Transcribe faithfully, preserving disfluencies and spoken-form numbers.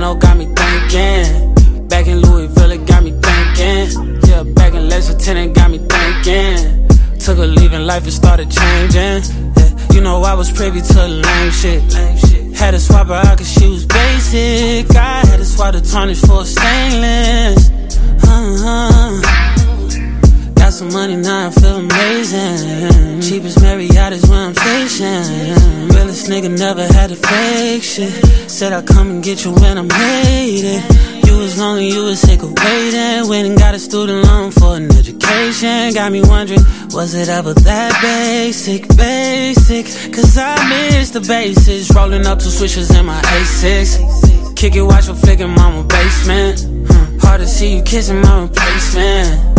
Milano got me thinking. Back in Louisville, it got me thinking. Yeah, back in Lexington, it got me thinking. Took a leave in life and started changing. Yeah, you know I was privy to the lame shit. Lame shit. Had to swap her out cause she was basic. I had to swap the tarnish for a stainless. Uh-huh. Got some money now, I feel amazing. Cheapest Marriott is where I'm stationed. Realest nigga never had to fake shit. Said I'd come and get you when I made it. You was lonely, you was sick of waiting. Went and got a student loan for an education. Got me wondering, was it ever that basic, basic? Cause I miss the basics. Rolling up two switches in my A six. Kick it, watch your flick in mama basement. Hard to see you kissing my replacement.